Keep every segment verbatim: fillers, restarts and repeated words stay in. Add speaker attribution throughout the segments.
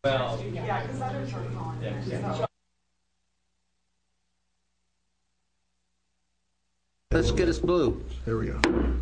Speaker 1: Well, yeah, because others are calling. Yeah.
Speaker 2: Let's get us blue.
Speaker 3: There we go.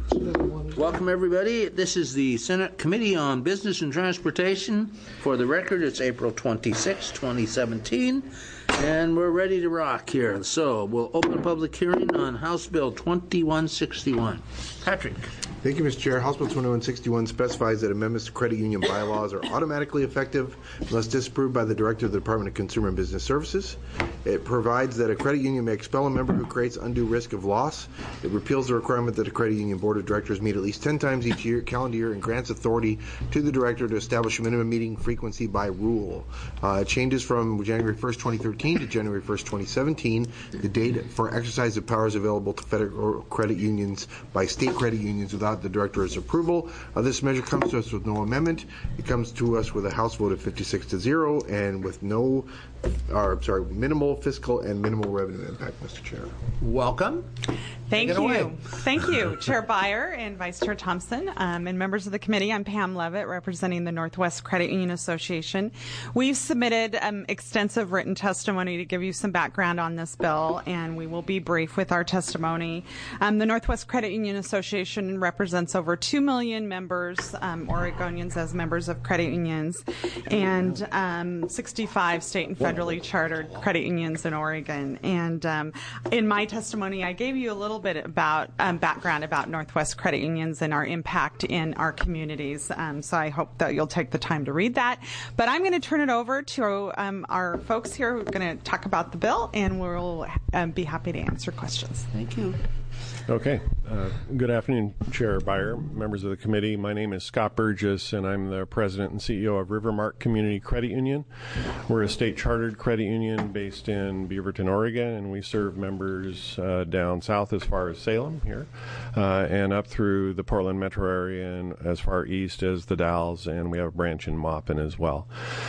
Speaker 2: Welcome, everybody. This is the Senate Committee on Business and Transportation. For the record, it's April twenty-sixth, twenty seventeen, and we're ready to rock here. So we'll open a public hearing on House Bill twenty-one sixty-one. Patrick.
Speaker 3: Thank you, Mister Chair. House Bill twenty-one sixty-one specifies that amendments to credit union bylaws are automatically effective unless disapproved by the Director of the Department of Consumer and Business Services. It provides that a credit union may expel a member who creates undue risk of loss. It repeals the requirement that a credit union board of directors meet at least ten times each year, calendar year, and grants authority to the director to establish a minimum meeting frequency by rule. Uh, it changes from January first, twenty thirteen to January first, twenty seventeen, the date for exercise of powers available to federal credit unions by state credit unions without the director's approval. Uh, this measure comes to us with no amendment. It comes to us with a House vote of fifty-six to zero and with no, or sorry, minimal fiscal and minimal revenue impact, Mister Chair.
Speaker 2: Welcome.
Speaker 4: Thank you. Thank you, Chair Beyer and Vice Chair Thompson, um, and members of the committee. I'm Pam Levitt, representing the Northwest Credit Union Association. We've submitted um, extensive written testimony to give you some background on this bill, and we will be brief with our testimony. Um, the Northwest Credit Union Association represents over two million members, um, Oregonians as members of credit unions, and um, sixty-five state and federally chartered credit unions in Oregon. And um, in my testimony, I gave you a little bit about um, background about Northwest Credit Unions and our impact in our communities. Um, so I hope that you'll take the time to read that. But I'm going to turn it over to um, our folks here who are going to talk about the bill, and we'll um, be happy to answer questions.
Speaker 2: Thank you.
Speaker 5: Okay. Uh, good afternoon, Chair Beyer, members of the committee. My name is Scott Burgess, and I'm the president and C E O of Rivermark Community Credit Union. We're a state-chartered credit union based in Beaverton, Oregon, and we serve members uh, down south as far as Salem here, uh, and up through the Portland metro area and as far east as the Dalles, and we have a branch in Maupin as well.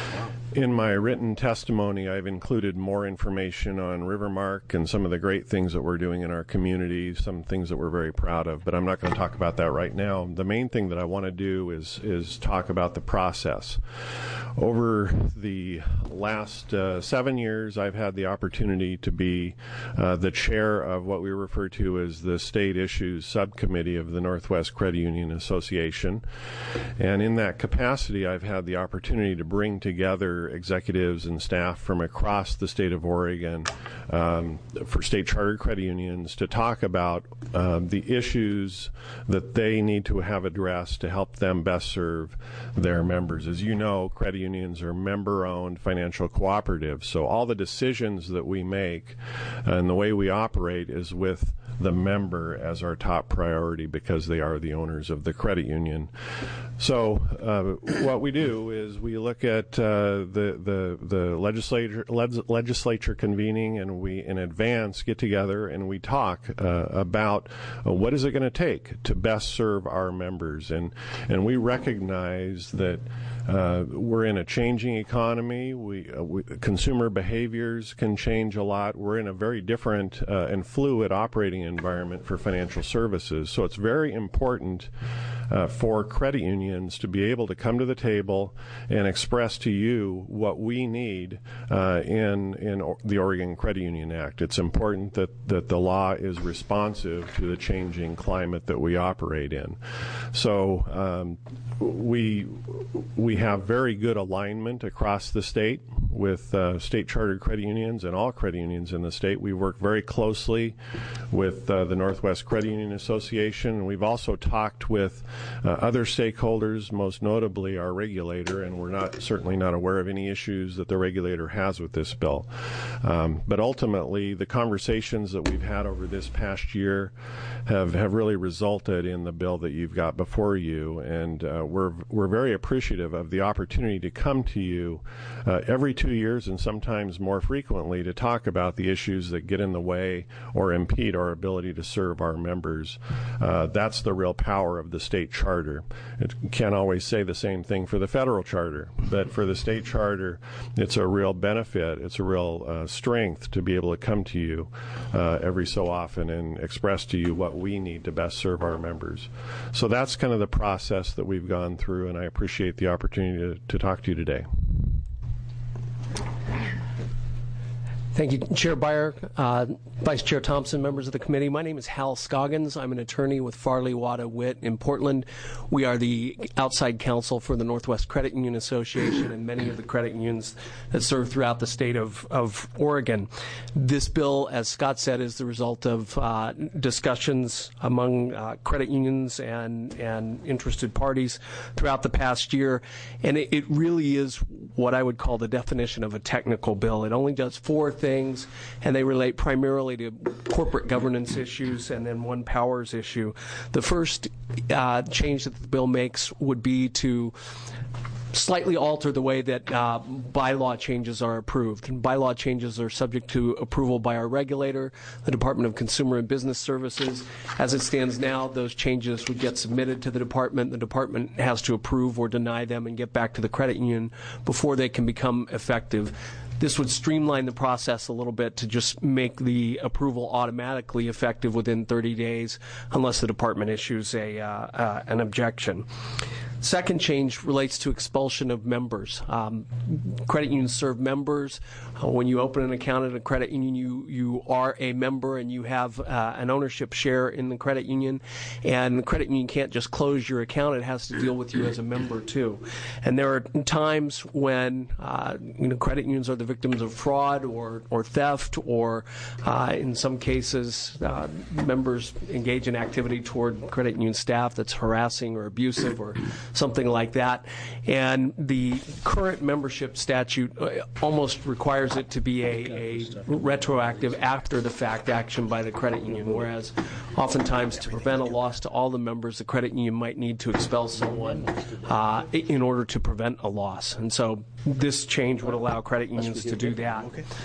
Speaker 5: In my written testimony, I've included more information on Rivermark and some of the great things that we're doing in our community, some things that we're very proud of, but I'm not going to talk about that right now. The main thing that I want to do is is talk about the process. Over the last uh, seven years, I've had the opportunity to be uh, the chair of what we refer to as the State Issues Subcommittee of the Northwest Credit Union Association. And in that capacity, I've had the opportunity to bring together executives and staff from across the state of Oregon um, for state chartered credit unions to talk about uh, the issues that they need to have addressed to help them best serve their members. As you know, credit unions are member-owned financial cooperatives, so all the decisions that we make and the way we operate is with the member as our top priority because they are the owners of the credit union. So uh, what we do is we look at uh, the the the legislature leg- legislature convening, and we in advance get together and we talk uh, about uh, what is it going to take to best serve our members, and and we recognize that uh, we're in a changing economy. We, uh, we consumer behaviors can change a lot. We're in a very different uh, and fluid operating environment for financial services. So it's very important uh, for credit unions to be able to come to the table and express to you what we need uh, in in o- the Oregon Credit Union Act. It's important that, that the law is responsive to the changing climate that we operate in. So um, we we have very good alignment across the state with uh, state chartered credit unions and all credit unions in the state. We work very closely with uh, the Northwest Credit Union Association, and we've also talked with uh, other stakeholders, most notably our regulator, and we're not certainly not aware of any issues that the regulator has with this bill. Um, but ultimately, the conversations that we've had over this past year have, have really resulted in the bill that you've got before you, and uh, we're we're very appreciative of the opportunity to come to you uh, every two years and sometimes more frequently to talk about the issues that get in the way or impede our ability to serve our members. Uh, that's the real power of the state charter. It can't always say the same thing for the federal charter, but for the state charter, it's a real benefit. It's a real uh, strength to be able to come to you uh, every so often and express to you what we need to best serve our members. So that's kind of the process that we've gone through, and I appreciate the opportunity to, to talk to you today.
Speaker 6: Thank you, Chair Beyer, uh, Vice Chair Thompson, members of the committee. My name is Hal Scoggins. I'm an attorney with Farley, Wada, Witt in Portland. We are the outside counsel for the Northwest Credit Union Association and many of the credit unions that serve throughout the state of, of Oregon. This bill, as Scott said, is the result of uh, discussions among uh, credit unions and, and interested parties throughout the past year. And it, it really is what I would call the definition of a technical bill. It only does four things, and they relate primarily to corporate governance issues and then one powers issue. The first uh, change that the bill makes would be to slightly alter the way that uh, bylaw changes are approved. And bylaw changes are subject to approval by our regulator, the Department of Consumer and Business Services. As it stands now, those changes would get submitted to the department. The department has to approve or deny them and get back to the credit union before they can become effective. This would streamline the process a little bit to just make the approval automatically effective within thirty days unless the department issues a uh, uh, an objection. Second change relates to expulsion of members. Um, credit unions serve members. Uh, when you open an account at a credit union, you, you are a member and you have uh, an ownership share in the credit union. And the credit union can't just close your account. It has to deal with you as a member, too. And there are times when uh, you know, credit unions are the victims of fraud or, or theft, or uh, in some cases, uh, members engage in activity toward credit union staff that's harassing or abusive or something like that. And the current membership statute almost requires it to be a, a retroactive after-the-fact action by the credit union, whereas oftentimes to prevent a loss to all the members, the credit union might need to expel someone uh, in order to prevent a loss. And so this change would allow credit unions to do that.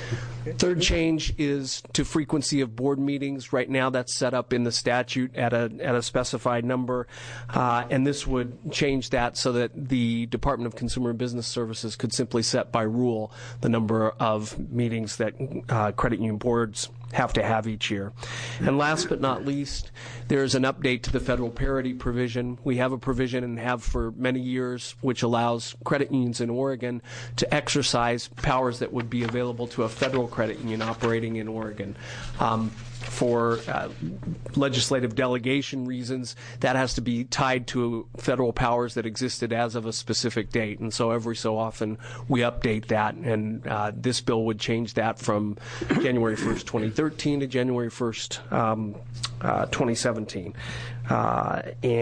Speaker 6: Third change is to frequency of board meetings. Right now that's set up in the statute at a, at a specified number, uh, and this would change that so that the Department of Consumer and Business Services could simply set by rule the number of meetings that uh, credit union boards have to have each year. And last but not least, there's an update to the federal parity provision. We have a provision and have for many years which allows credit unions in Oregon to exercise powers that would be available to a federal credit union operating in Oregon. Um, for uh, legislative delegation reasons, that has to be tied to federal powers that existed as of a specific date. And so every so often we update that, and uh, this bill would change that from January first, twenty thirteen to January first, um, uh, twenty seventeen. Uh,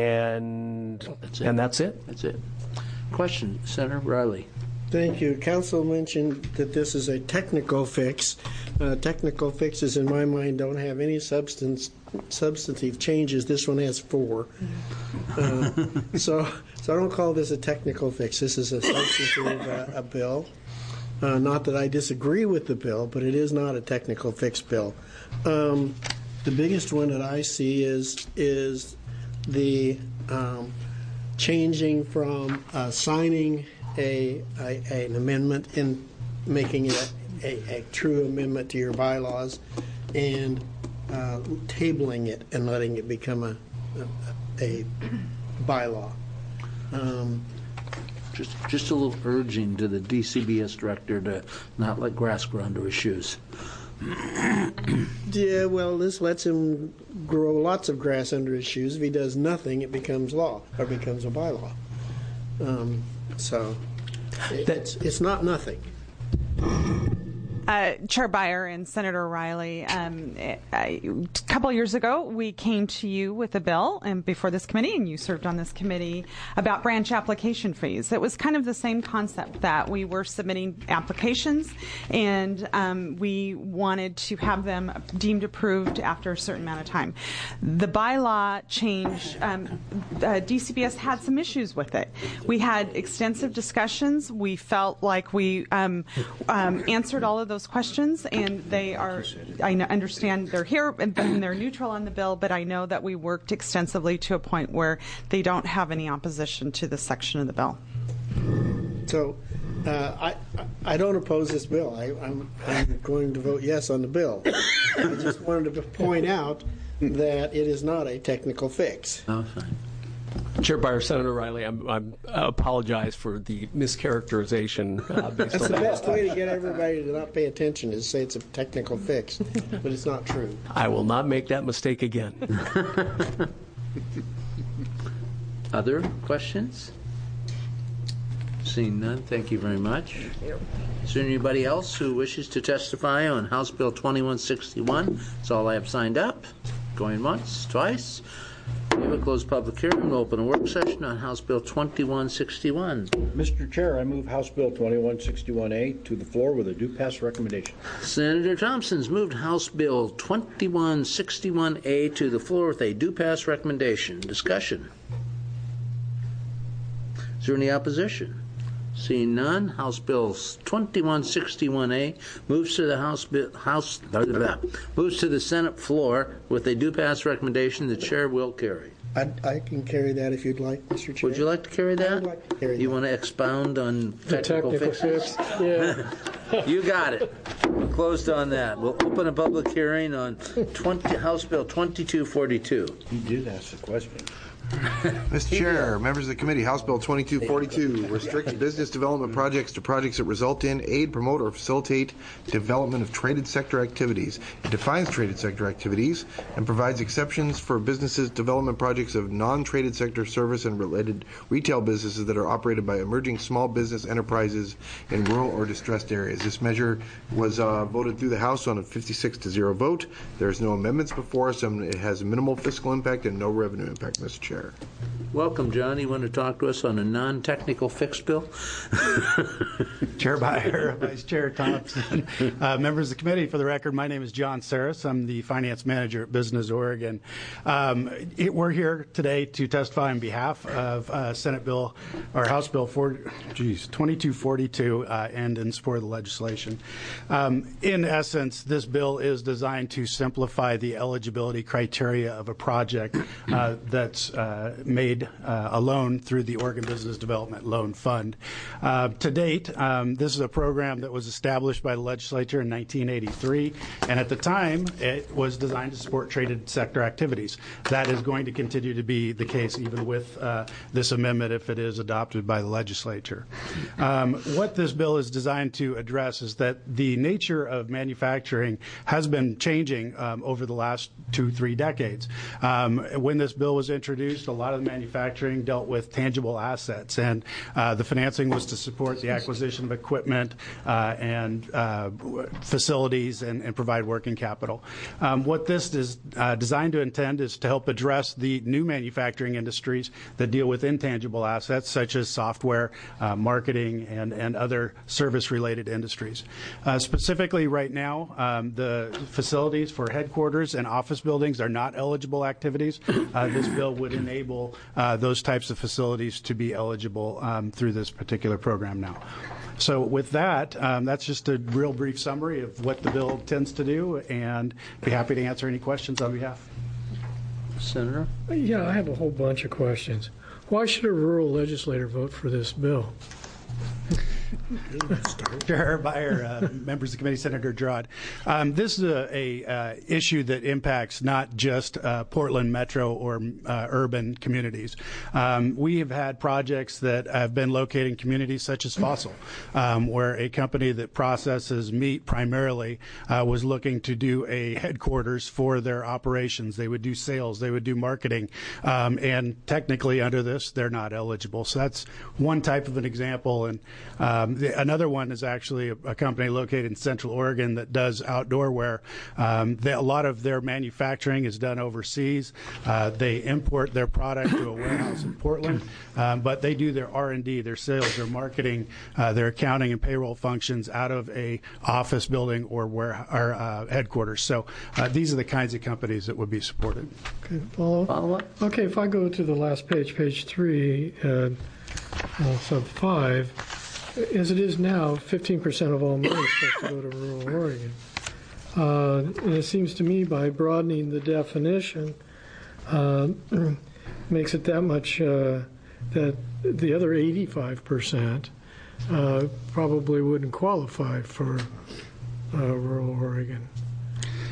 Speaker 6: and,
Speaker 2: that's it.
Speaker 6: and that's it.
Speaker 2: That's it. Question, Senator Riley.
Speaker 7: Thank you. Council mentioned that this is a technical fix. Uh, technical fixes, in my mind, don't have any substance, substantive changes. This one has four. Uh, so, so I don't call this a technical fix. This is a substantive uh, a bill. Uh, not that I disagree with the bill, but it is not a technical fix bill. Um, the biggest one that I see is is the um, changing from uh, signing A, a an amendment in making it a, a, a true amendment to your bylaws, and uh, tabling it and letting it become a a, a bylaw. Um,
Speaker 2: Just, just a little urging to the D C B S director to not let grass grow under his shoes.
Speaker 7: yeah, well, this lets him grow lots of grass under his shoes. If he does nothing, it becomes law or becomes a bylaw. Um, so it, it's, it's not nothing.
Speaker 4: Uh, Chair Beyer and Senator Riley, um, a, a couple of years ago, we came to you with a bill and before this committee, and you served on this committee, about branch application fees. It was kind of the same concept that we were submitting applications, and um, we wanted to have them deemed approved after a certain amount of time. The bylaw change, um, uh, D C B S had some issues with it. We had extensive discussions. We felt like we um, um, answered all of those questions, and they are, I understand they're here and they're neutral on the bill, but I know that we worked extensively to a point where they don't have any opposition to this section of the bill.
Speaker 7: So uh, I I don't oppose this bill. I, I'm, I'm going to vote yes on the bill. I just wanted to point out that it is not a technical fix.
Speaker 2: Oh, fine.
Speaker 6: Chair Byer, Senator Riley, I'm, I'm, I apologize for the mischaracterization. Uh, based
Speaker 7: That's
Speaker 6: on
Speaker 7: the
Speaker 6: that.
Speaker 7: best way to get everybody to not pay attention is say it's a technical fix, but it's not true.
Speaker 6: I will not make that mistake again.
Speaker 2: Other questions? Seeing none, thank you very much. Is there anybody else who wishes to testify on House Bill twenty-one sixty-one? That's all I have signed up. Going once, twice. We have a closed public hearing. We'll open a work session on House Bill twenty-one sixty-one.
Speaker 8: Mister Chair, I move House Bill twenty-one sixty-one A to the floor with a due pass recommendation.
Speaker 2: Senator Thompson's moved House Bill twenty-one sixty-one A to the floor with a due pass recommendation. Discussion. Is there any opposition? Seeing none, House Bill twenty-one sixty-one A moves to the House bill, House blah, blah, blah, moves to the Senate floor with a due pass recommendation. The chair will carry.
Speaker 7: I, I can carry that if you'd like, Mister Chair.
Speaker 2: Would you like to carry that?
Speaker 7: I would like to carry
Speaker 2: You
Speaker 7: that.
Speaker 2: want to expound on
Speaker 7: The
Speaker 2: technical,
Speaker 7: technical
Speaker 2: fixes?
Speaker 7: fix, yeah.
Speaker 2: You got it. We're closed on that. We'll open a public hearing on twenty, House Bill twenty-two forty-two.
Speaker 8: You did ask the question.
Speaker 3: Mister Chair, members of the committee, House Bill twenty-two forty-two restricts business development projects to projects that result in, aid, promote, or facilitate development of traded sector activities. It defines traded sector activities and provides exceptions for businesses development projects of non-traded sector service and related retail businesses that are operated by emerging small business enterprises in rural or distressed areas. This measure was uh, voted through the House on a fifty-six to zero vote. There's no amendments before us, and it has minimal fiscal impact and no revenue impact, Mister Chair.
Speaker 2: Welcome, John. You want to talk to us on a non-technical fix bill?
Speaker 9: Chair Byer, Vice Chair Thompson, uh, members of the committee, for the record, my name is John Saris. I'm the finance manager at Business Oregon. Um, it, we're here today to testify on behalf of uh, Senate Bill, or House Bill four, geez, twenty-two forty-two, uh, and in support of the legislation. Um, in essence, this bill is designed to simplify the eligibility criteria of a project uh, that's uh, made uh, a loan through the Oregon Business Development Loan Fund. Uh, to date, um, this is a program that was established by the legislature in nineteen eighty-three, and at the time, it was designed to support traded sector activities. That is going to continue to be the case even with uh, this amendment if it is adopted by the legislature. Um, what this bill is designed to address is that the nature of manufacturing has been changing um, over the last two, three decades. Um, when this bill was introduced, a lot of the manufacturing dealt with tangible assets, and uh, the financing was to support the acquisition of equipment uh, and uh, facilities and, and provide working capital. Um, what this is uh, designed to intend is to help address the new manufacturing industries that deal with intangible assets, such as software, uh, marketing, and, and other service-related industries. Uh, specifically, right now, um, the facilities for headquarters and office buildings are not eligible activities. Uh, this bill would enable uh, those types of facilities to be eligible um, through this particular program now. So with that, um, that's just a real brief summary of what the bill tends to do, and be happy to answer any questions on behalf.
Speaker 2: Senator?
Speaker 10: Yeah, I have a whole bunch of questions. Why should a rural legislator vote for this bill?
Speaker 9: Chair Byer, uh, members of the committee, Senator Gerard. Um, this is a, a uh, issue that impacts not just uh, Portland metro or uh, urban communities. Um, we have had projects that have been located in communities such as Fossil, um, where a company that processes meat primarily uh, was looking to do a headquarters for their operations. They would do sales, they would do marketing, um, and technically under this, they're not eligible. So that's one type of an example. And um, the, another one is actually a, a company located in Central Oregon that does outdoor wear. Um, they, a lot of their manufacturing is done overseas. Uh, they import their product to a warehouse in Portland, um, but they do their R and D, their sales, their marketing, uh, their accounting and payroll functions out of a office building or where or uh, headquarters. So uh, these are the kinds of companies that would be supported.
Speaker 10: Okay, follow?
Speaker 2: Follow up?
Speaker 10: Okay, if I go to the last page, page three, uh, uh, sub five, as it is now, fifteen percent of all money is supposed to go to rural Oregon. Uh, and it seems to me by broadening the definition uh, makes it that much uh, that the other eighty-five percent uh, probably wouldn't qualify for uh, rural Oregon.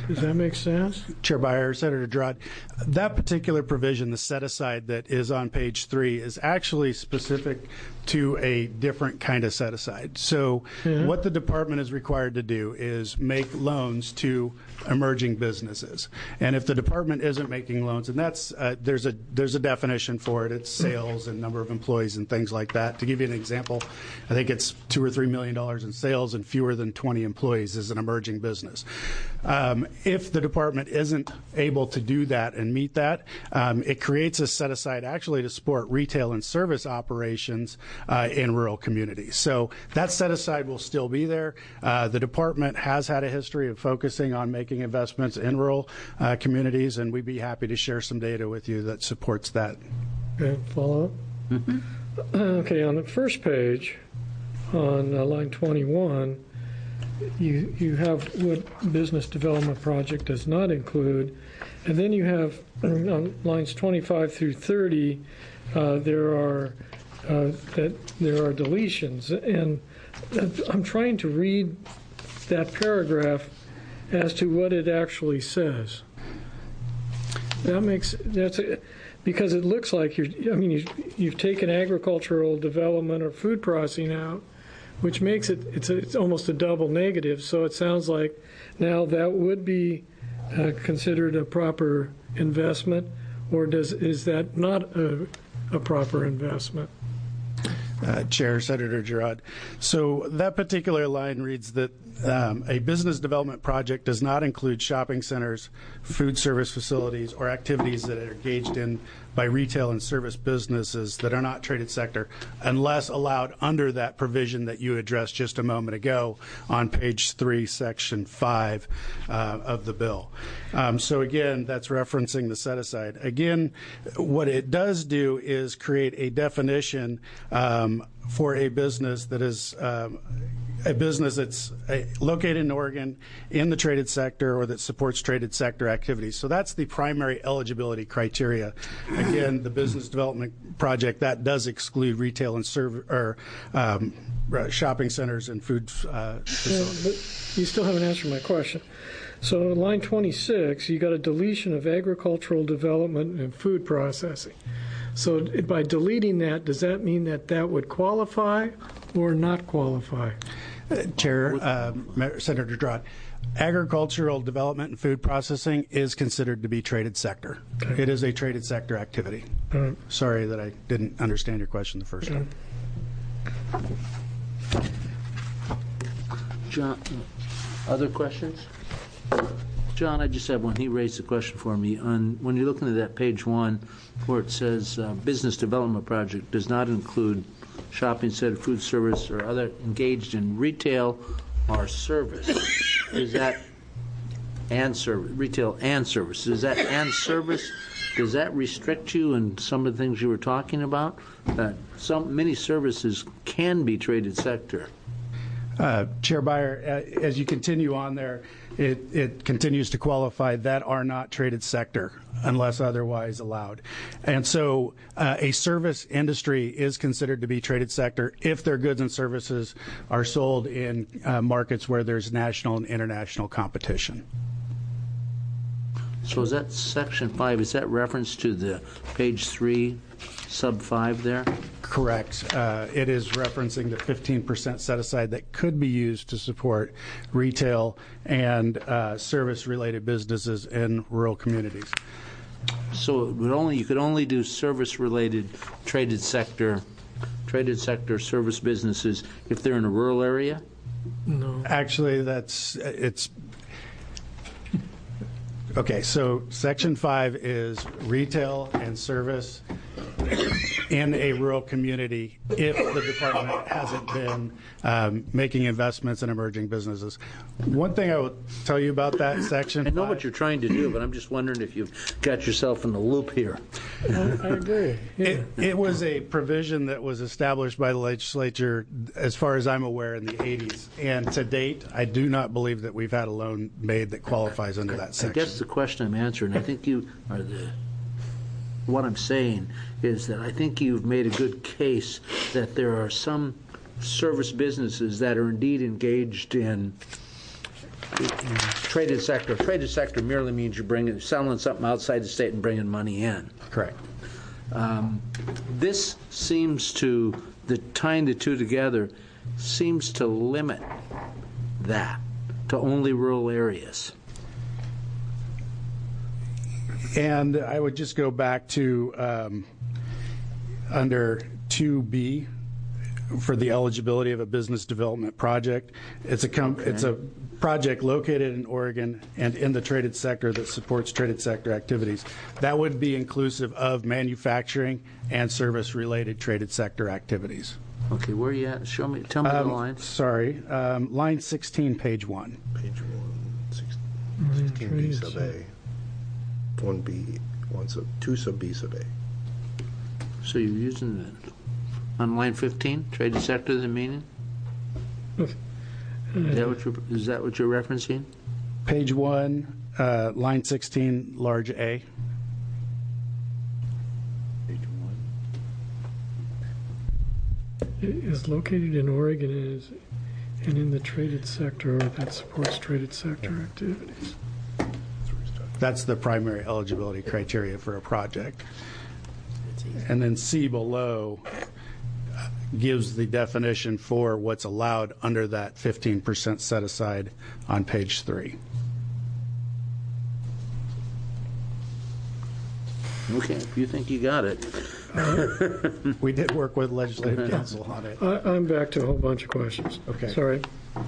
Speaker 10: Does that make sense?
Speaker 9: Chair Byer, Senator Girard, that particular provision, the set-aside that is on page three, is actually specific to a different kind of set-aside. So
Speaker 10: Yeah.
Speaker 9: what the department is required to do is make loans to emerging businesses. And if the department isn't making loans, and that's uh, there's a there's a definition for it. It's sales and number of employees and things like that. To give you an example, I think it's two or three million dollars in sales and fewer than twenty employees is an emerging business. Um, if the department isn't able to do that and meet that, um, it creates a set aside actually to support retail and service operations uh, in rural communities. So that set aside will still be there. Uh, the department has had a history of focusing on making investments in rural uh, communities, and we'd be happy to share some data with you that supports that.
Speaker 10: Okay, follow up?
Speaker 2: Mm-hmm.
Speaker 10: Okay, on the first page, on uh, line twenty-one, you you have what business development project does not include, and then you have on lines twenty-five through thirty, uh, there are uh, that there are deletions, and I'm trying to read that paragraph as to what it actually says. That makes that's a, because it looks like you're. I mean, you, you've taken agricultural development or food processing out, which makes it it's a, it's almost a double negative. So it sounds like now that would be uh, considered a proper investment, or does is that not a, a proper investment?
Speaker 9: Uh, Chair, Senator Girard. So that particular line reads that um, a business development project does not include shopping centers, food service facilities, or activities that are engaged in by retail and service businesses that are not traded sector, unless allowed under that provision that you addressed just a moment ago on page three, section five uh, of the bill. Um, so again, that's referencing the set aside. Again, what it does do is create a definition um, for a business that is um, a business that's uh, located in Oregon in the traded sector or that supports traded sector activities. So that's the primary eligibility criteria. Again, the business development project, that does exclude retail and serv- or um, shopping centers and food uh, facilities.
Speaker 10: Yeah, but you still haven't answered my question. So line twenty-six, you got a deletion of agricultural development and food processing. So by deleting that, does that mean that that would qualify or not qualify?
Speaker 9: Uh, Chair, uh, Senator Girard, agricultural development and food processing is considered to be traded sector. Okay. It is a traded sector activity.
Speaker 10: Right.
Speaker 9: Sorry that I didn't understand your question the first time.
Speaker 2: John, other questions? John, I just have one. He raised a question for me. On when you're looking at that page one, where it says uh, business development project does not include shopping center, food service, or other engaged in retail or service. Is that and service, retail and service? Is that and service? Does that restrict you in some of the things you were talking about? Uh, some many services can be traded sector.
Speaker 9: Uh, Chair Byer, uh, as you continue on there, it, it continues to qualify that are not traded sector unless otherwise allowed. And so uh, a service industry is considered to be traded sector if their goods and services are sold in uh, markets where there's national and international competition.
Speaker 2: So is that section five, is that reference to the page three, sub five there?
Speaker 9: Correct. Uh, it is referencing the fifteen percent set aside that could be used to support retail and uh, service-related businesses in rural communities.
Speaker 2: So it would only you could only do service-related traded sector, traded sector service businesses if they're in a rural area?
Speaker 10: No.
Speaker 9: Actually, that's it's. Okay, so section five is retail and service in a rural community if the department hasn't been um, making investments in emerging businesses. One thing I will tell you about that section.
Speaker 2: I know
Speaker 9: five,
Speaker 2: what you're trying to do, but I'm just wondering if you've got yourself in the loop here.
Speaker 10: I, I agree. Yeah.
Speaker 9: It, it was a provision that was established by the legislature, as far as I'm aware, in the eighties. And to date, I do not believe that we've had a loan made that qualifies under that section.
Speaker 2: I guess the question I'm answering, I think you are the. What I'm saying is that I think you've made a good case that there are some service businesses that are indeed engaged in traded sector. Traded sector merely means you're bringing, selling something outside the state and bringing money in.
Speaker 9: Correct.
Speaker 2: Um, this seems to, the tying the two together, seems to limit that to only rural areas.
Speaker 9: And I would just go back to um, under two B for the eligibility of a business development project. It's a com-
Speaker 2: Okay.
Speaker 9: it's a project located in Oregon and in the traded sector that supports traded sector activities. That would be inclusive of manufacturing and service-related traded sector activities.
Speaker 2: Okay, where are you at? Show me, tell me
Speaker 9: Um,
Speaker 2: the lines.
Speaker 9: Sorry, um, line sixteen, page one.
Speaker 3: Page one, six- sixteen B sub A, one B, one sub, two sub B sub A.
Speaker 2: So you're using it on line fifteen, traded sector, the meaning? Is that what you're, is that what you're referencing?
Speaker 9: Page one, uh, line sixteen, large A.
Speaker 10: It is located in Oregon and is and in the traded sector or that supports traded sector activities.
Speaker 9: That's the primary eligibility criteria for a project. And then C below uh, gives the definition for what's allowed under that fifteen percent set aside on page three.
Speaker 2: Okay, if you think you got it.
Speaker 9: We did work with legislative council on it.
Speaker 10: I, I'm back to a whole bunch of questions.
Speaker 9: Okay.
Speaker 10: Sorry.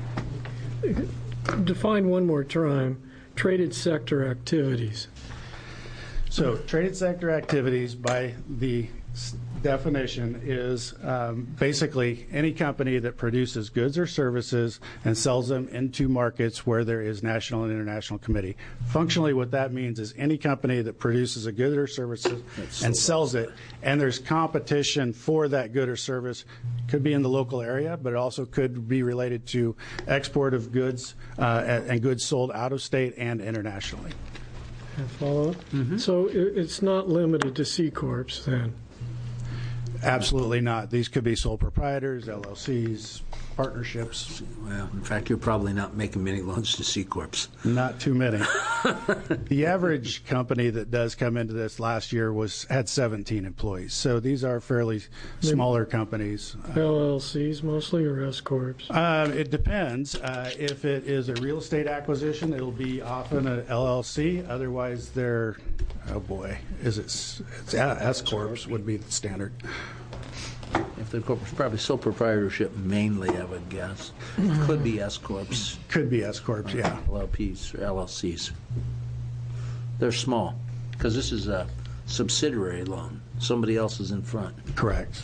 Speaker 10: Define one more time, traded sector activities.
Speaker 9: So traded sector activities, by the s- definition, is um, basically any company that produces goods or services and sells them into markets where there is national and international committee. Functionally, what that means is any company that produces a good or service and sells it, and there's competition for that good or service, could be in the local area, but it also could be related to export of goods uh, and, and goods sold out of state and internationally.
Speaker 10: And follow up? So it, it's not limited to C corps then?
Speaker 9: Absolutely not. These could be sole proprietors, L L Cs, partnerships.
Speaker 2: Well, in fact, you're probably not making many loans to C corps.
Speaker 9: Not too many. The average company that does come into this last year was had seventeen employees. So these are fairly smaller companies.
Speaker 10: L L Cs mostly or S corps?
Speaker 9: Um, it depends. Uh, if it is a real estate acquisition, it'll be often an L L C. Otherwise, they're, oh boy, is it, s- it's uh, S corps would be the standard.
Speaker 2: If they're corporate, probably sole proprietorship mainly, I would guess. Could be S corps,
Speaker 9: Could be S corps, yeah.
Speaker 2: L L Ps or L L Cs. They're small because this is a subsidiary loan. Somebody else is in front.
Speaker 9: Correct.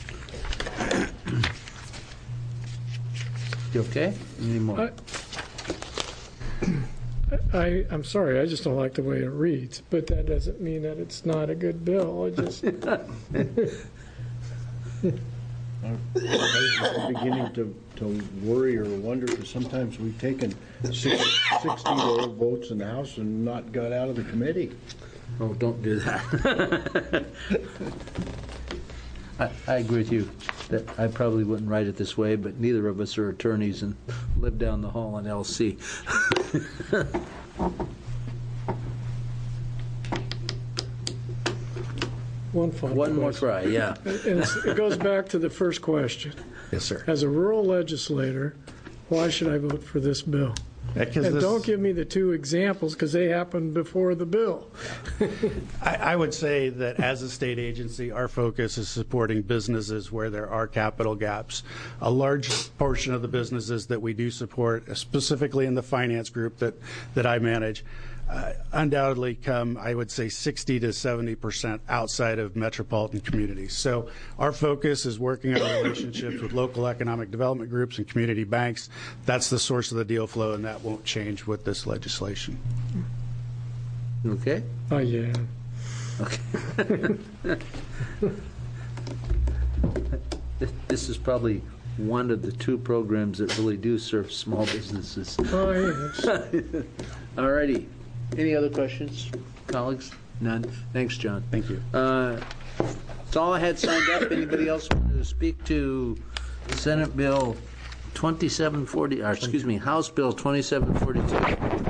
Speaker 2: You okay? Any more?
Speaker 10: I, I, I'm sorry, I just don't like the way it reads, but that doesn't mean that it's not a good bill. It just,
Speaker 8: I'm beginning to, to worry or wonder, because sometimes we've taken six, sixty to votes in the House and not got out of the committee.
Speaker 2: Oh, don't do that. I, I agree with you that I probably wouldn't write it this way, but neither of us are attorneys and live down the hall in L C.
Speaker 10: one final
Speaker 2: One more
Speaker 10: question.
Speaker 2: try, yeah.
Speaker 10: And it's, it goes back to the first question.
Speaker 9: Yes, sir.
Speaker 10: As a rural legislator, why should I vote for this bill?
Speaker 9: Because
Speaker 10: And
Speaker 9: this-
Speaker 10: don't give me the two examples because they happened before the bill.
Speaker 9: I, I would say that as a state agency, our focus is supporting businesses where there are capital gaps. A large portion of the businesses that we do support, specifically in the finance group that, that I manage, uh, undoubtedly come, I would say, sixty to seventy percent outside of metropolitan communities. So our focus is working on relationships with local economic development groups and community banks. That's the source of the deal flow, and that won't change with this legislation.
Speaker 2: Okay?
Speaker 10: Oh, yeah.
Speaker 2: Okay. This is probably one of the two programs that really do serve small businesses.
Speaker 10: Oh, yes.
Speaker 2: All righty. Any other questions, colleagues? None? Thanks, John.
Speaker 9: Thank you.
Speaker 2: Uh, That's all I had signed up. Anybody else want to speak to Senate Bill twenty-seven forty, or excuse me, House Bill twenty-seven forty-two?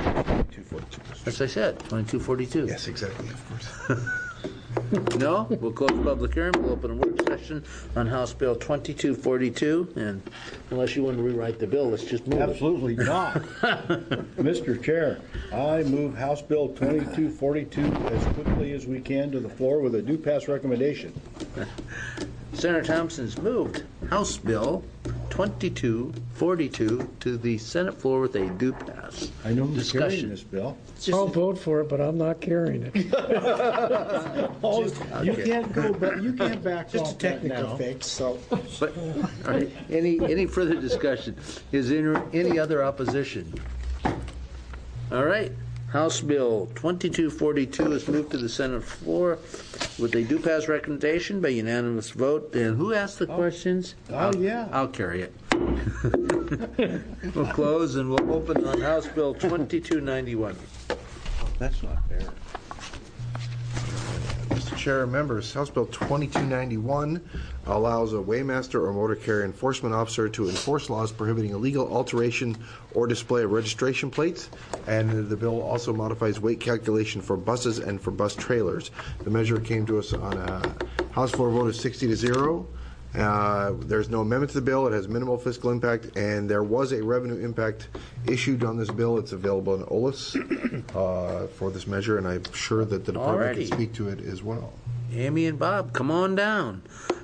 Speaker 3: twenty-two forty-two.
Speaker 2: As I said, twenty-two forty-two.
Speaker 3: Yes, exactly, of course.
Speaker 2: No? We'll close the public hearing. We'll open a work session on House Bill twenty-two forty-two. And unless you want to rewrite the bill, let's just move
Speaker 8: Absolutely not. Mister Chair, I move House Bill twenty-two forty-two as quickly as we can to the floor with a due pass recommendation.
Speaker 2: it. Senator Thompson's moved House Bill twenty-two forty-two to the Senate floor with a due pass.
Speaker 8: I know who's carrying
Speaker 2: Discussion.
Speaker 8: this bill.
Speaker 10: I'll vote for it, but I'm not carrying it.
Speaker 8: Oh, you can't go back, you can't back
Speaker 7: Just a
Speaker 8: off that
Speaker 7: technical
Speaker 8: now.
Speaker 7: fix, so.
Speaker 2: But, all right, any, any further discussion? Is there any other opposition? All right, House Bill twenty-two forty-two is moved to the Senate floor with a due pass recommendation by unanimous vote. And who asked the questions?
Speaker 8: Oh,
Speaker 2: I'll-
Speaker 8: yeah.
Speaker 2: I'll carry it. We'll close and we'll open on House Bill twenty-two ninety-one.
Speaker 8: That's not fair.
Speaker 3: Mister Chair, members, House Bill twenty-two ninety-one allows a weighmaster or motor carrier enforcement officer to enforce laws prohibiting illegal alteration or display of registration plates, and the bill also modifies weight calculation for buses and for bus trailers. The measure came to us on a House floor vote of sixty to zero. Uh, there's no amendment to the bill. It has minimal fiscal impact, and there was a revenue impact issued on this bill. It's available in O L A S uh, for this measure, and I'm sure that the department
Speaker 2: Alrighty.
Speaker 3: can speak to it as well.
Speaker 2: Amy and Bob, come on down.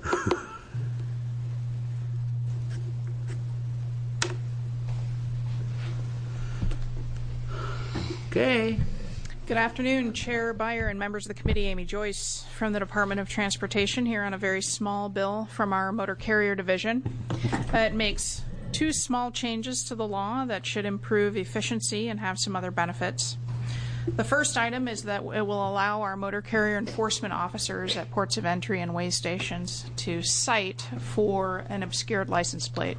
Speaker 2: Okay.
Speaker 1: Good afternoon, Chair Byer and members of the committee. Amy Joyce from the Department of Transportation here on a very small bill from our Motor Carrier Division. Uh, it makes two small changes to the law that should improve efficiency and have some other benefits. The first item is that it will allow our motor carrier enforcement officers at ports of entry and weigh stations to cite for an obscured license plate.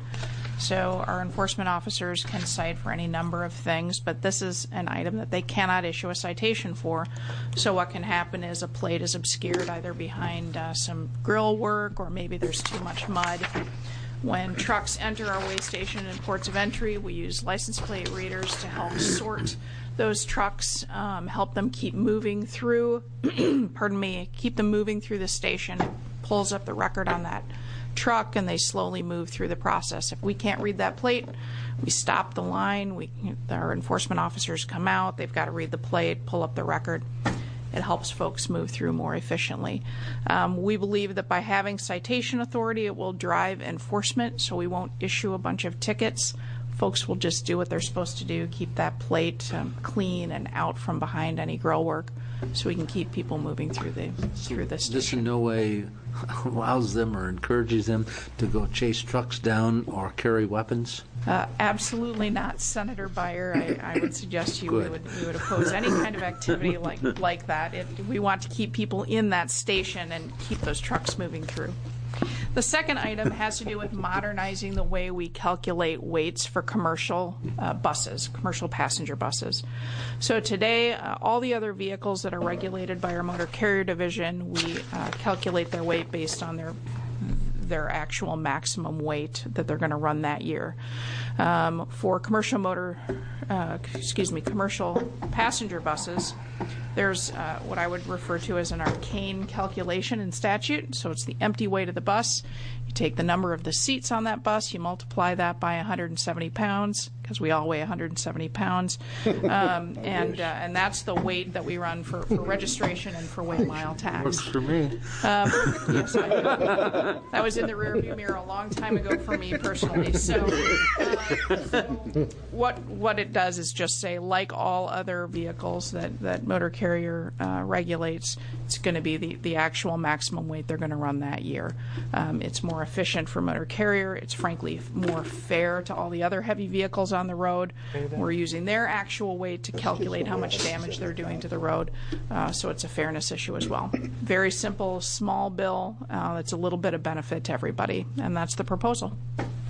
Speaker 1: So our enforcement officers can cite for any number of things, but this is an item that they cannot issue a citation for. So what can happen is a plate is obscured either behind uh, some grill work or maybe there's too much mud. When trucks enter our weigh station and ports of entry, we use license plate readers to help sort those trucks, um, help them keep moving through, pardon me, keep them moving through the station. It pulls up the record on that truck and they slowly move through the process. If we can't read that plate, we stop the line. We, our enforcement officers come out. They've got to read the plate, pull up the record. It helps folks move through more efficiently. Um, we believe that by having citation authority, it will drive enforcement, so we won't issue a bunch of tickets. Folks will just do what they're supposed to do, keep that plate um, clean and out from behind any grill work, so we can keep people moving through the through the station.
Speaker 2: This in no way allows them or encourages them to go chase trucks down or carry weapons?
Speaker 1: Uh, absolutely not, Senator Byer. I, I would suggest you we would, we would oppose any kind of activity like like that. It, we want to keep people in that station and keep those trucks moving through. The second item has to do with modernizing the way we calculate weights for commercial uh, buses, commercial passenger buses. So today, uh, all the other vehicles that are regulated by our Motor Carrier Division, we uh, calculate their weight based on their their actual maximum weight that they're going to run that year. Um, for commercial motor, uh, excuse me, commercial passenger buses, there's uh, what I would refer to as an arcane calculation in statute. So it's the empty weight of the bus. You take the number of the seats on that bus, you multiply that by one hundred seventy pounds, because we all weigh one hundred seventy pounds, um, and uh, and that's the weight that we run for, for registration and for weigh mile tax.
Speaker 2: Works for me.
Speaker 1: Um, yes, I, that was in the rearview mirror a long time ago for me personally. So, uh, so what what it does is just say, like all other vehicles that that Motor Carrier uh, regulates, it's going to be the the actual maximum weight they're going to run that year. Um, it's more efficient for Motor Carrier. It's frankly more fair to all the other heavy vehicles on the road. We're using their actual weight to calculate how much damage they're doing to the road, uh, so it's a fairness issue as well. Very simple, small bill uh, that's a little bit of benefit to everybody, and that's the proposal.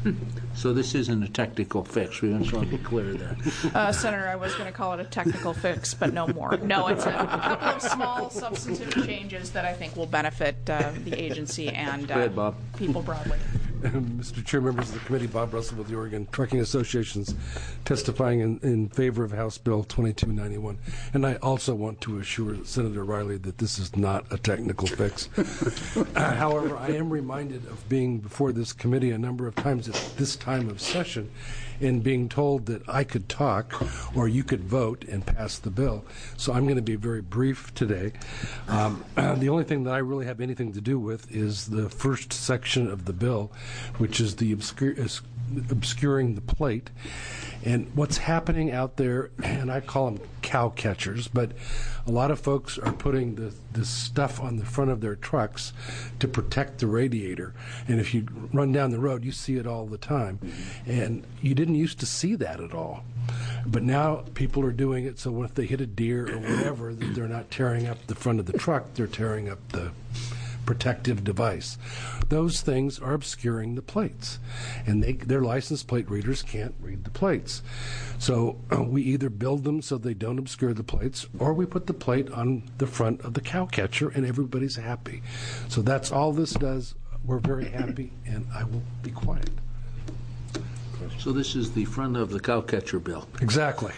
Speaker 2: So this isn't a technical fix. We just want to be clear there.
Speaker 1: Uh, Senator, I was going to call it a technical fix, but no more. No, it's a couple of small substantive changes that I think will benefit uh, the agency and uh,
Speaker 2: Go ahead, Bob.
Speaker 1: people broadly.
Speaker 11: Mister Chair, members of the committee, Bob Russell with the Oregon Trucking Associations, testifying in, in favor of House Bill twenty-two ninety-one. And I also want to assure Senator Riley that this is not a technical fix. uh, however, I am reminded of being before this committee a number of times at this time of session and being told that I could talk or you could vote and pass the bill. So I'm going to be very brief today. Um, uh, the only thing that I really have anything to do with is the first section of the bill, which is the obscure, is obscuring the plate. And what's happening out there, and I call them cow catchers, but a lot of folks are putting the, this stuff on the front of their trucks to protect the radiator. And if you run down the road, you see it all the time. And you didn't used to see that at all. But now people are doing it so if they hit a deer or whatever, that they're not tearing up the front of the truck, they're tearing up the protective device. Those things are obscuring the plates, and they, their license plate readers can't read the plates. So uh, we either build them so they don't obscure the plates, or we put the plate on the front of the cow catcher, and everybody's happy. So that's all this does. We're very happy, and I will be quiet.
Speaker 2: So this is the front of the cow catcher bill.
Speaker 11: Exactly.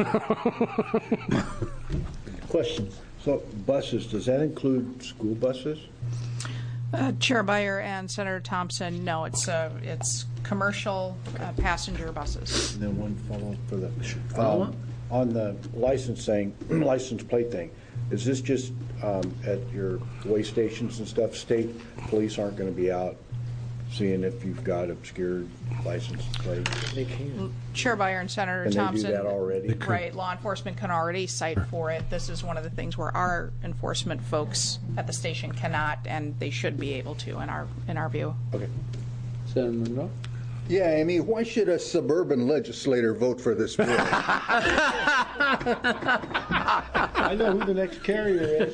Speaker 8: Question. So buses, does that include school buses?
Speaker 1: Uh, Chair Byer and Senator Thompson, no, it's uh, it's commercial uh, passenger buses.
Speaker 8: And then one follow-up for the
Speaker 2: Follow
Speaker 8: um, on the licensing, license plate thing. Is this just um, at your way stations and stuff? State police aren't going to be out seeing if you've got obscured license plates?
Speaker 7: They can.
Speaker 1: Chair Byer and Senator
Speaker 8: Can
Speaker 1: Thompson.
Speaker 8: they do that already?
Speaker 1: Right, law enforcement can already cite for it. This is one of the things where our enforcement folks at the station cannot, and they should be able to, in our in our view.
Speaker 8: Okay.
Speaker 2: Senator Monroe?
Speaker 12: Yeah, Amy, why should a suburban legislator vote for this bill?
Speaker 8: I know who the next carrier is.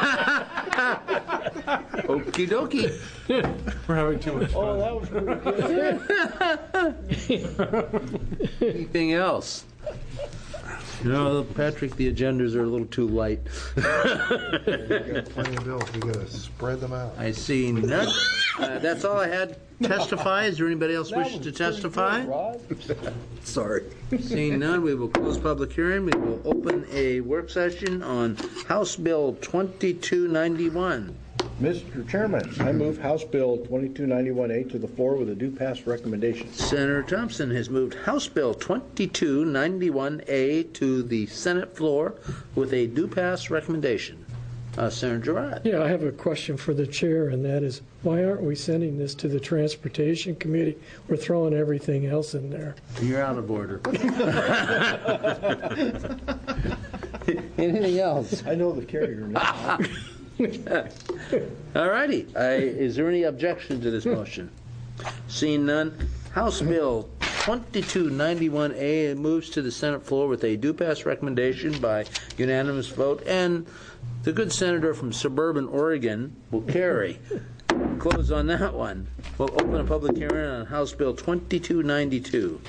Speaker 2: Okie dokie.
Speaker 11: We're having too much fun.
Speaker 8: Oh, that was pretty good.
Speaker 2: Anything else? No, Patrick, the agendas are a little too light.
Speaker 3: We've got plenty of bills. We've got to spread them out.
Speaker 2: I see none. Uh, that's all I had. Testify. Is there anybody else wishing to testify?
Speaker 12: Sorry.
Speaker 2: Seeing none, we will close public hearing. We will open a work session on House Bill twenty-two ninety-one.
Speaker 8: Mister Chairman, I move House Bill twenty-two ninety-one A to the floor with a due pass recommendation.
Speaker 2: Senator Thompson has moved House Bill twenty-two ninety-one A to the Senate floor with a due pass recommendation. Uh, Senator Girard.
Speaker 10: Yeah, I have a question for the chair, and that is, why aren't we sending this to the Transportation Committee? We're throwing everything else in there.
Speaker 2: You're out of order. Anything else?
Speaker 8: I know the carrier now.
Speaker 2: All righty. Is there any objection to this motion? Seeing none, House Bill twenty-two ninety-one A moves to the Senate floor with a due pass recommendation by unanimous vote, and the good senator from suburban Oregon will carry. Close on that one. We'll open a public hearing on House Bill twenty-two ninety-two.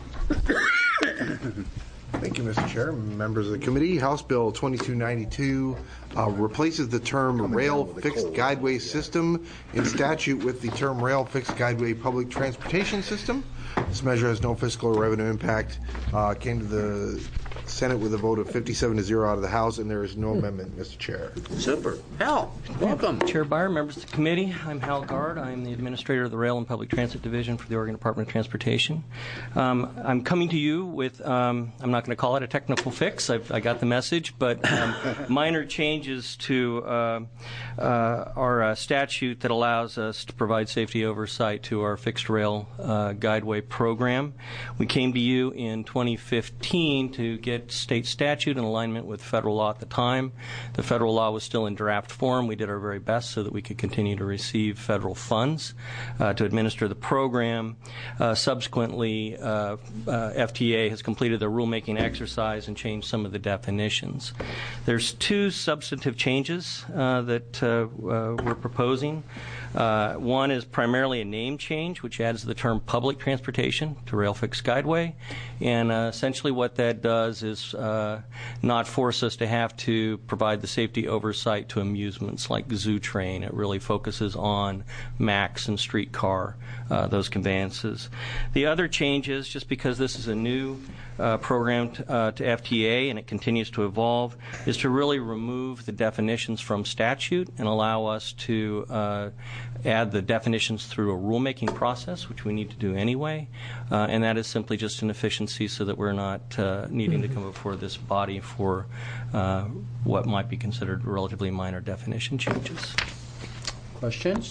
Speaker 3: Thank you, Mister Chair. Members of the committee, House Bill twenty-two ninety-two uh, replaces the term rail fixed guideway system in statute with the term rail fixed guideway public transportation system. This measure has no fiscal or revenue impact. Uh, came to the Senate with a vote of fifty-seven to zero out of the House, and there is no amendment, Mister Chair.
Speaker 2: Super. Hal, welcome.
Speaker 13: Chair Byer, members of the committee, I'm Hal Gard. I'm the administrator of the Rail and Public Transit Division for the Oregon Department of Transportation. Um, I'm coming to you with, um, I'm not going to call it a technical fix. I've, I got the message, but um, minor changes to uh, uh, our uh, statute that allows us to provide safety oversight to our fixed rail uh, guideway program. We came to you in twenty fifteen to get state statute in alignment with federal law at the time. The federal law was still in draft form. We did our very best so that we could continue to receive federal funds uh, to administer the program. Uh, subsequently, uh, uh, F T A has completed their rulemaking exercise and changed some of the definitions. There's two substantive changes uh, that uh, uh, we're proposing. Uh, one is primarily a name change, which adds the term public transportation to Railfix Guideway. And uh, essentially what that does is uh, not force us to have to provide the safety oversight to amusements like Zoo Train. It really focuses on MAX and streetcar, uh, those conveyances. The other change is, just because this is a new uh, program t- uh, to F T A and it continues to evolve, is to really remove the definitions from statute and allow us to uh, add the definitions through a rulemaking process, which we need to do anyway. Uh, and that is simply just an efficiency so that we're not uh, needing to come before this body for uh, what might be considered relatively minor definition changes.
Speaker 2: Questions?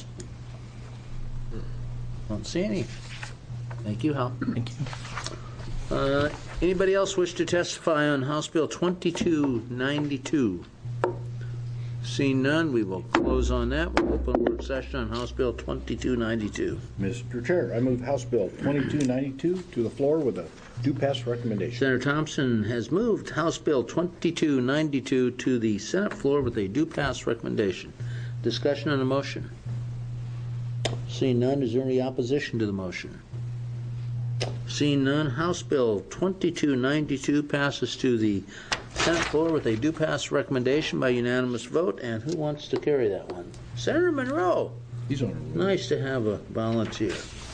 Speaker 2: Don't see any. Thank you, Hal.
Speaker 13: Thank you.
Speaker 2: Uh, anybody else wish to testify on House Bill twenty-two ninety-two? Seeing none, we will close on that. We'll open work session on House Bill twenty-two ninety-two.
Speaker 8: Mister Chair, I move House Bill twenty-two ninety-two to the floor with a due pass recommendation.
Speaker 2: Senator Thompson has moved House Bill twenty-two ninety-two to the Senate floor with a due pass recommendation. Discussion on the motion. Seeing none, is there any opposition to the motion? Seeing none, House Bill twenty-two ninety-two passes to the Senate floor with a due pass recommendation by unanimous vote. And who wants to carry that one? Senator Monroe.
Speaker 8: He's on a roll.
Speaker 2: Nice to have a volunteer.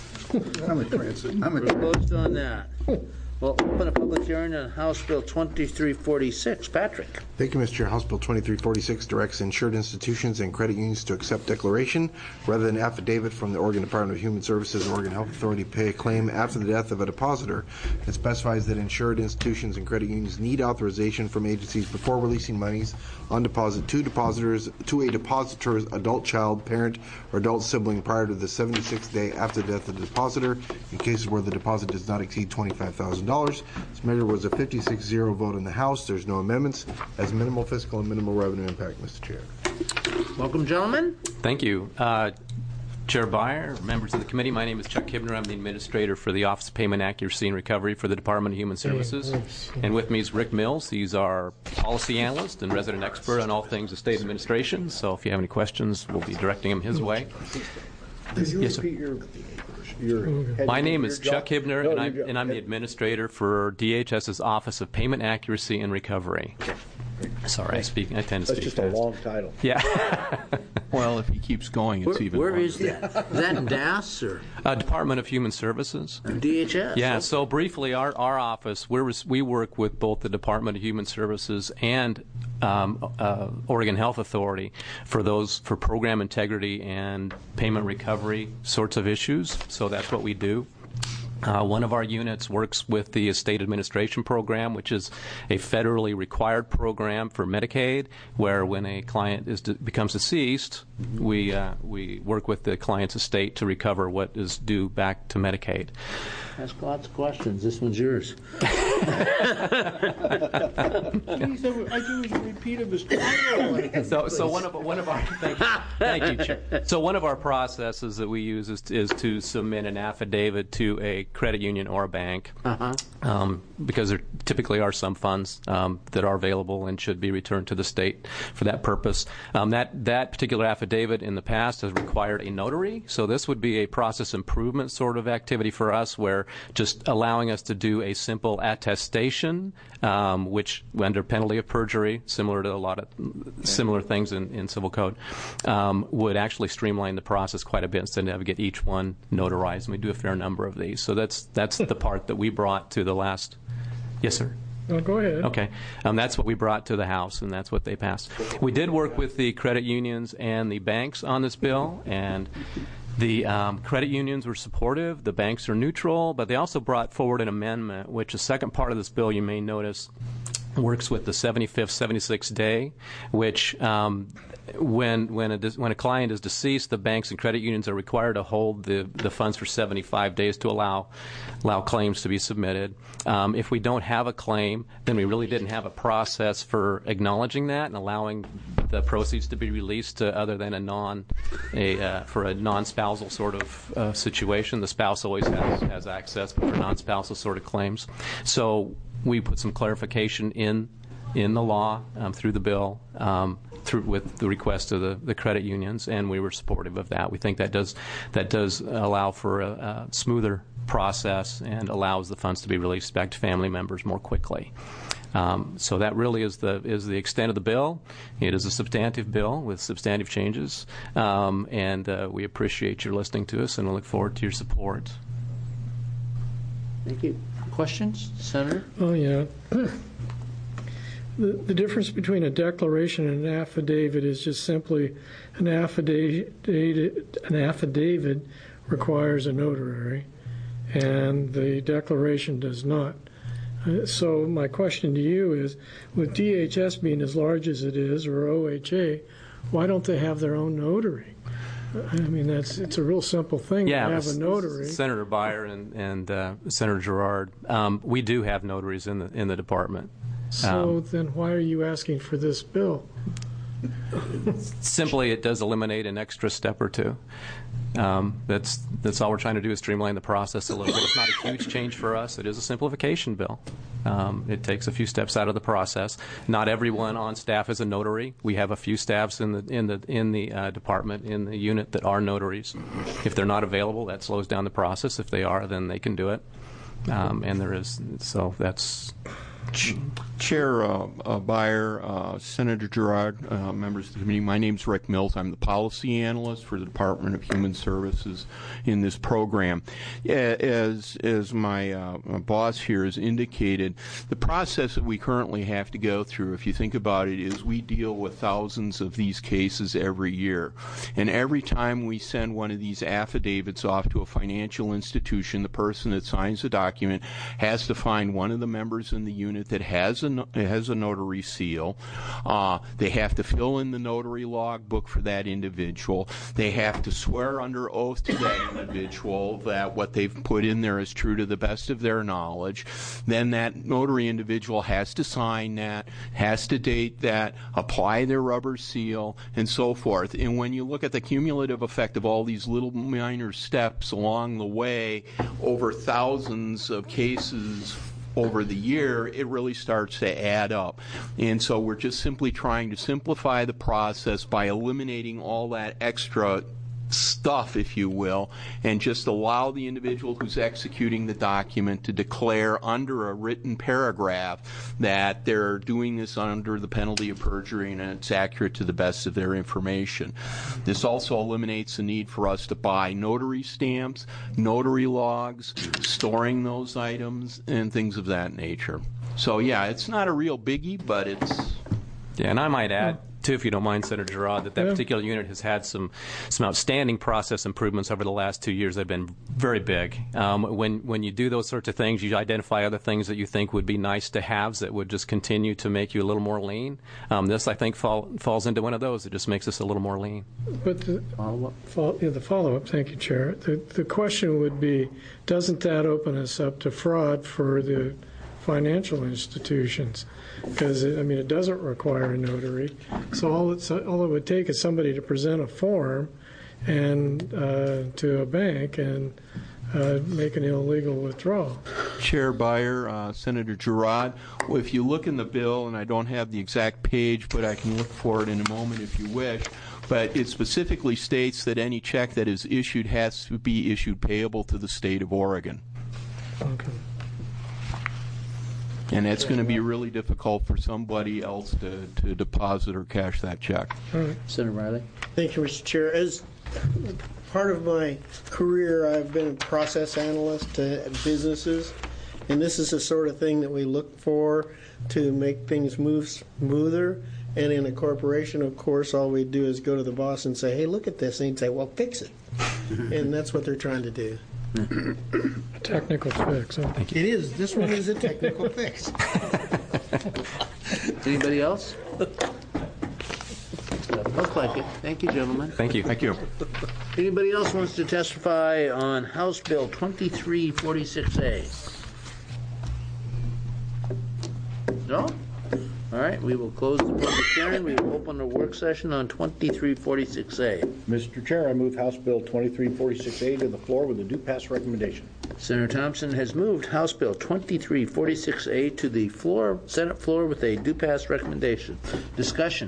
Speaker 12: I'm a transit. I'm a
Speaker 2: We're closed on that. We'll open a public hearing on House Bill twenty-three forty-six. Patrick.
Speaker 3: Thank you, Mister Chair. House Bill twenty-three forty-six directs insured institutions and credit unions to accept declaration rather than affidavit from the Oregon Department of Human Services or Oregon Health Authority pay a claim after the death of a depositor. It specifies that insured institutions and credit unions need authorization from agencies before releasing monies on deposit to depositors to a depositor's adult child, parent, or adult sibling prior to the seventy-sixth day after the death of the depositor in cases where the deposit does not exceed twenty-five thousand dollars. This measure was a fifty-six zero vote in the House. There's no amendments. Has minimal fiscal and minimal revenue impact, Mister Chair.
Speaker 2: Welcome, gentlemen.
Speaker 14: Thank you. Uh, Chair Beyer, members of the committee, my name is Chuck Kibner. I'm the administrator for the Office of Payment Accuracy and Recovery for the Department of Human Services. And with me is Rick Mills. He's our policy analyst and resident expert on all things estate administration. So if you have any questions, we'll be directing him his way.
Speaker 8: Could you
Speaker 14: yes,
Speaker 8: repeat your, your head
Speaker 14: My name
Speaker 8: your
Speaker 14: is
Speaker 8: job?
Speaker 14: Chuck Hibner,
Speaker 8: No,
Speaker 14: and, I'm,
Speaker 8: your-
Speaker 14: and I'm the administrator for D H S's Office of Payment Accuracy and Recovery. Sorry, I speak. I tend to
Speaker 8: That's
Speaker 14: speak
Speaker 8: just a
Speaker 14: fast.
Speaker 8: long title.
Speaker 14: Yeah.
Speaker 15: Well, if he keeps going, it's
Speaker 2: Where,
Speaker 15: even
Speaker 2: where
Speaker 15: longer.
Speaker 2: is that? Is that in D A S or
Speaker 14: Uh, Department of Human Services.
Speaker 2: D H S?
Speaker 14: Yeah, so briefly, our, our office, we're, we work with both the Department of Human Services and um, uh, Oregon Health Authority for those, for program integrity and payment recovery sorts of issues. So that's what we do. Uh, one of our units works with the Estate Administration Program, which is a federally required program for Medicaid, where when a client is de- becomes deceased, we uh, we work with the client's estate to recover what is due back to Medicaid.
Speaker 2: Ask lots of questions. This one's yours.
Speaker 8: I do a repeat of his title.
Speaker 14: So, so one of one of our thank you, thank you, Chair. So one of our processes that we use is, is to submit an affidavit to a credit union or a bank,
Speaker 2: uh-huh.
Speaker 14: um, because there typically are some funds um, that are available and should be returned to the state for that purpose. Um, that that particular affidavit in the past has required a notary, so this would be a process improvement sort of activity for us, where just allowing us to do a simple attestation, um, which under penalty of perjury, similar to a lot of similar things in, in civil code, um, would actually streamline the process quite a bit instead of having to get each one notarized. And we do a fair number of these. So that's that's the part that we brought to the last. Yes, sir.
Speaker 10: No, go ahead.
Speaker 14: Okay. Um, that's what we brought to the House, and that's what they passed. We did work with the credit unions and the banks on this bill, and the um, credit unions were supportive. The banks are neutral, but they also brought forward an amendment, which the second part of this bill, you may notice, works with the seventy-fifth, seventy-sixth day, which um, when when a, when a client is deceased, the banks and credit unions are required to hold the, the funds for seventy-five days to allow allow claims to be submitted. Um, if we don't have a claim, then we really didn't have a process for acknowledging that and allowing the proceeds to be released to other than a non a uh, for a non-spousal sort of uh, situation. The spouse always has, has access, but for non-spousal sort of claims. So we put some clarification in in the law um, through the bill um, through, with the request of the, the credit unions, and we were supportive of that. We think that does that does allow for a, a smoother process and allows the funds to be released back to family members more quickly. Um, so that really is the is the extent of the bill. It is a substantive bill with substantive changes, um, and uh, we appreciate your listening to us, and we look forward to your support.
Speaker 2: Thank you. Questions, Senator?
Speaker 10: Oh yeah. The, the difference between a declaration and an affidavit is just simply an affidavit. An affidavit requires a notary, and the declaration does not. Uh, so my question to you is, with D H S being as large as it is, or O H A, why don't they have their own notary? I mean, that's it's a real simple thing
Speaker 14: yeah,
Speaker 10: to have a notary.
Speaker 14: Senator Beyer and, and uh, Senator Girard, um, we do have notaries in the in the department.
Speaker 10: So
Speaker 14: um,
Speaker 10: then why are you asking for this bill?
Speaker 14: Simply, it does eliminate an extra step or two. Um, that's that's all we're trying to do is streamline the process a little bit. It's not a huge change for us. It is a simplification bill. Um, it takes a few steps out of the process. Not everyone on staff is a notary. We have a few staffs in the in the in the uh, department in the unit that are notaries. If they're not available, that slows down the process. If they are, then they can do it. Um, and there is so that's.
Speaker 16: Ch- Chair uh, uh, Beyer, uh, Senator Girard, uh, members of the committee, my name is Rick Mills. I'm the policy analyst for the Department of Human Services in this program. As, as my, uh, my boss here has indicated, the process that we currently have to go through, if you think about it, is we deal with thousands of these cases every year. And every time we send one of these affidavits off to a financial institution, the person that signs the document has to find one of the members in the unit that has a has a notary seal. Uh, they have to fill in the notary log book for that individual. They have to swear under oath to that individual that what they've put in there is true to the best of their knowledge. Then that notary individual has to sign that, has to date that, apply their rubber seal, and so forth. And when you look at the cumulative effect of all these little minor steps along the way over thousands of cases over the year, it really starts to add up. And so we're just simply trying to simplify the process by eliminating all that extra stuff, if you will, and just allow the individual who's executing the document to declare under a written paragraph that they're doing this under the penalty of perjury and it's accurate to the best of their information. This also eliminates the need for us to buy notary stamps, notary logs, storing those items, and things of that nature. So, yeah, it's not a real biggie, but it's...
Speaker 14: Yeah, and I might add, too, if you don't mind, Senator Girard, that that
Speaker 10: Yeah.
Speaker 14: particular unit has had some some outstanding process improvements over the last two years. They've been very big. Um, when when you do those sorts of things, you identify other things that you think would be nice to haves that would just continue to make you a little more lean. Um, this, I think, fall, falls into one of those. It just makes us a little more lean.
Speaker 10: But the follow-up, follow, yeah, the follow-up, thank you, Chair. The, the question would be, doesn't that open us up to fraud for the financial institutions? Because, I mean, it doesn't require a notary. So all, it's, all it would take is somebody to present a form and uh, to a bank and uh, make an illegal withdrawal.
Speaker 16: Chair Beyer, uh, Senator Girard, well, if you look in the bill, and I don't have the exact page, but I can look for it in a moment if you wish, but it specifically states that any check that is issued has to be issued payable to the state of Oregon.
Speaker 10: Okay.
Speaker 16: And it's going to be really difficult for somebody else to, to deposit or cash that check.
Speaker 2: All right. Senator Riley.
Speaker 7: Thank you, Mister Chair. As part of my career, I've been a process analyst to businesses, and this is the sort of thing that we look for to make things move smoother. And in a corporation, of course, all we do is go to the boss and say, hey, look at this. And he'd say, well, fix it. And that's what they're trying to do.
Speaker 10: Technical fix. Huh?
Speaker 7: It is. This one is a technical fix.
Speaker 2: Anybody else? Looks like it. Thank you, gentlemen.
Speaker 14: Thank you.
Speaker 16: Thank you.
Speaker 2: Anybody else wants to testify on House Bill twenty-three forty-six A? No? All right, we will close the public hearing. We will open the work session on twenty-three forty-six A.
Speaker 8: Mister Chair, I move House Bill twenty-three forty-six A to the floor with a due pass recommendation.
Speaker 2: Senator Thompson has moved House Bill twenty-three forty-six A to the floor, Senate floor with a do pass recommendation. Discussion.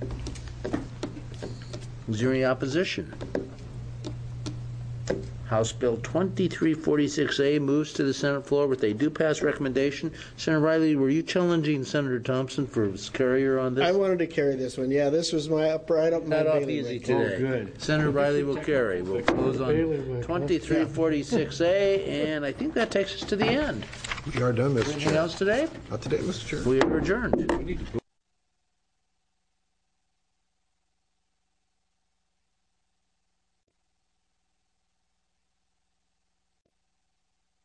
Speaker 2: Is there any opposition? House Bill twenty-three forty-six A moves to the Senate floor with a do pass recommendation. Senator Riley, were you challenging Senator Thompson for his carrier on this?
Speaker 7: I wanted to carry this one. Yeah, this was my up right up my
Speaker 2: Not off
Speaker 7: bailiwick.
Speaker 2: easy today.
Speaker 7: Oh, good.
Speaker 2: Senator Riley will carry. We'll close on twenty-three forty-six A, and I think that takes us to the end.
Speaker 3: We are done, Mister
Speaker 2: Anything
Speaker 3: Chair.
Speaker 2: else today?
Speaker 3: Not today, Mister Chair.
Speaker 2: We are adjourned.